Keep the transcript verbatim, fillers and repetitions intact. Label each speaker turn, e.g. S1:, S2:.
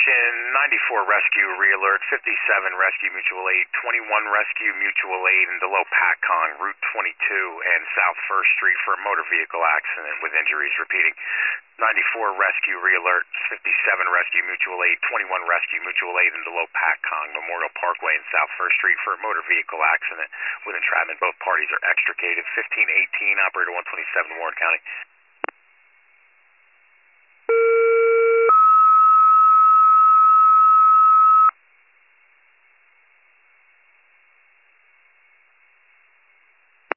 S1: Station, ninety-four Rescue Realert, fifty-seven Rescue Mutual Aid, twenty-one Rescue Mutual Aid in Delow Patcong, Route twenty-two and South First Street for a motor vehicle accident with injuries. Repeating, ninety-four Rescue Realert, fifty-seven Rescue Mutual Aid, twenty-one Rescue Mutual Aid in Delow Patcong, Memorial Parkway and South First Street for a motor vehicle accident with entrapment. Both parties are extricated. fifteen eighteen, Operator one twenty-seven, Warren County.